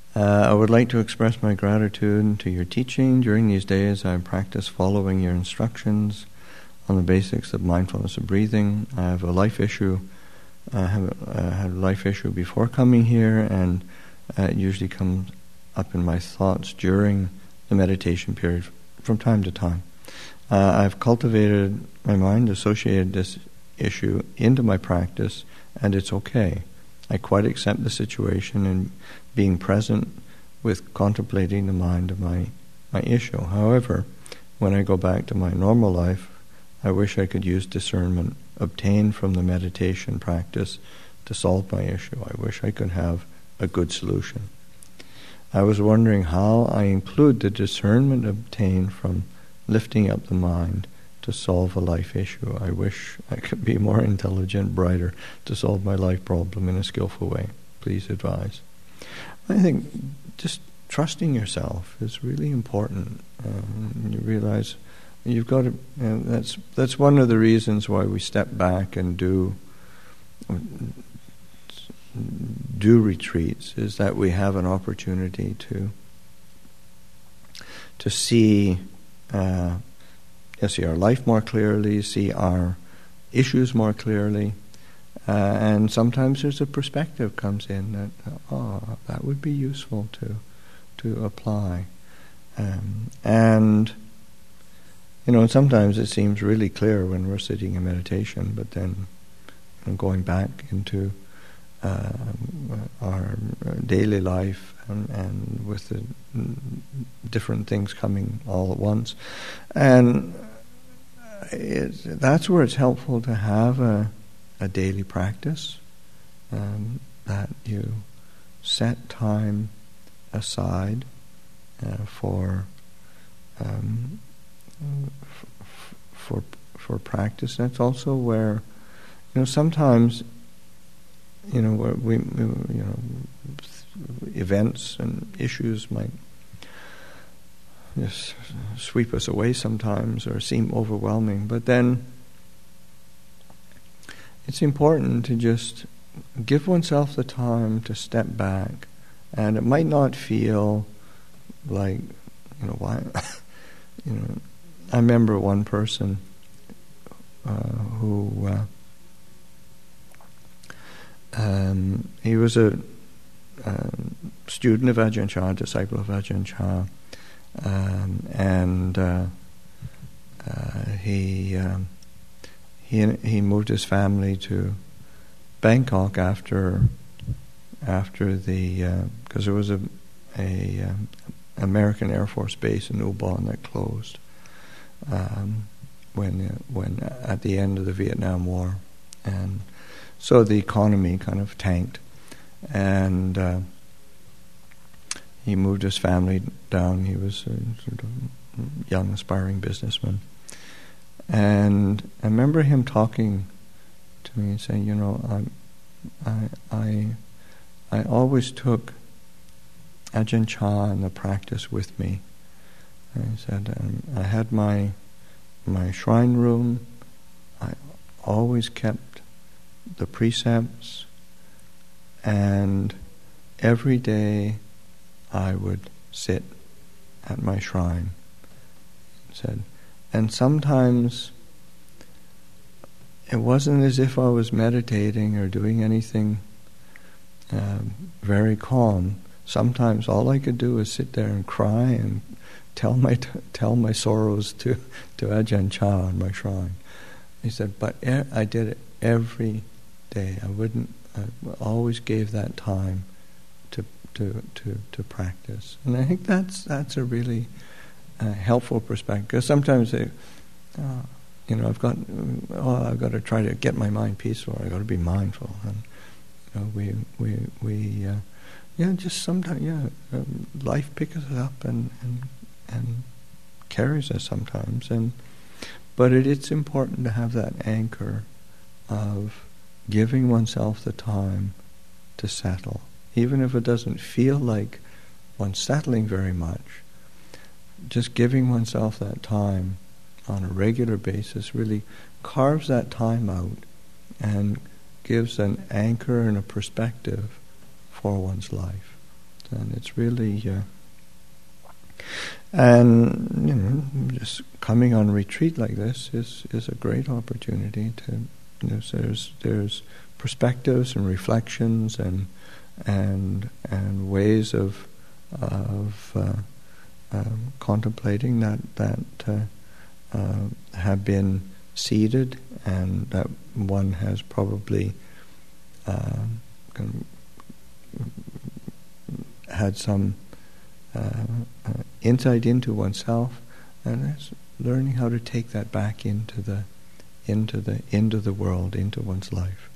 I would like to express my gratitude to your teaching. During these days, I practice following your instructions on the basics of mindfulness of breathing. I have a life issue. I had a life issue before coming here, and it usually comes up in my thoughts during the meditation period from time to time. I've cultivated my mind, associated this issue into my practice, and it's okay. I quite accept the situation and being present with contemplating the mind of my issue. However, when I go back to my normal life, I wish I could use discernment obtained from the meditation practice to solve my issue. I wish I could have a good solution. I was wondering how I include the discernment obtained from lifting up the mind to solve a life issue. I wish I could be more intelligent, brighter, to solve my life problem in a skillful way. Please advise. I think just trusting yourself is really important. You realize you've got to. That's one of the reasons why we step back and do retreats, is that we have an opportunity to see our life more clearly, see our issues more clearly, and sometimes there's a perspective comes in that that would be useful to apply, and sometimes it seems really clear when we're sitting in meditation, but then going back into our daily life and with the different things coming all at once, and that's where it's helpful to have a daily practice, that you set time aside for practice. That's also where sometimes where we events and issues might just sweep us away sometimes or seem overwhelming, but then it's important to just give oneself the time to step back, and it might not feel like why I remember one person who he was a student of Ajahn Chah, disciple of Ajahn Chah, and he moved his family to Bangkok after the because there was a American Air Force base in Ubon that closed when at the end of the Vietnam War, and so the economy kind of tanked, and he moved his family down. He was a sort of young, aspiring businessman. And I remember him talking to me and saying, I always took Ajahn Chah and the practice with me. And he said, I had my shrine room. I always kept the precepts, and every day I would sit at my shrine. He said, and sometimes it wasn't as if I was meditating or doing anything very calm. Sometimes all I could do was sit there and cry and tell my sorrows to Ajahn Chah on my shrine. He said, but I did it every day. I always gave that time to practice, and I think that's a really helpful perspective. Because sometimes I've got to try to get my mind peaceful. I've got to be mindful, and we just sometimes life picks us up and carries us sometimes, but it's important to have that anchor of giving oneself the time to settle, even if it doesn't feel like one's settling very much. Just giving oneself that time on a regular basis really carves that time out and gives an anchor and a perspective for one's life. and it's really and just coming on retreat like this is a great opportunity to so there's perspectives and reflections and ways of contemplating that have been seeded and that one has probably had some insight into oneself, and it's learning how to take that back into the world, into one's life.